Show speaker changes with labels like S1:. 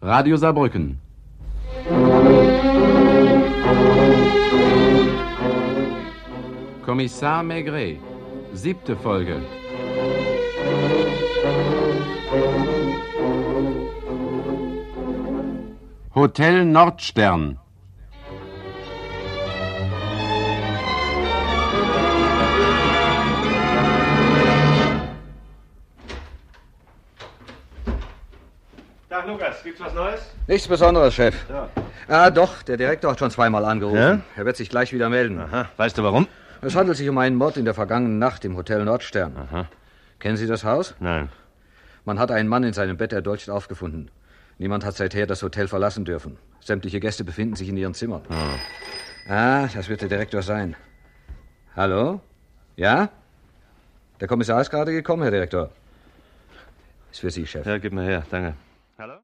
S1: Radio Saarbrücken. Kommissar Maigret, 7. Folge. Hotel Nordstern.
S2: Tag, Lukas. Gibt's was Neues?
S3: Nichts Besonderes, Chef.
S2: Ja.
S3: Ah, doch, der Direktor hat schon zweimal angerufen.
S2: Ja?
S3: Er wird sich gleich wieder melden.
S2: Aha. Weißt du warum?
S3: Es handelt sich um einen Mord in der vergangenen Nacht im Hotel Nordstern.
S2: Aha.
S3: Kennen Sie das Haus?
S2: Nein.
S3: Man hat einen Mann in seinem Bett erdolcht aufgefunden. Niemand hat seither das Hotel verlassen dürfen. Sämtliche Gäste befinden sich in ihren Zimmern. Das wird der Direktor sein. Hallo? Ja? Der Kommissar ist gerade gekommen, Herr Direktor. Ist für Sie, Chef.
S2: Ja, gib mal her. Danke. Hallo?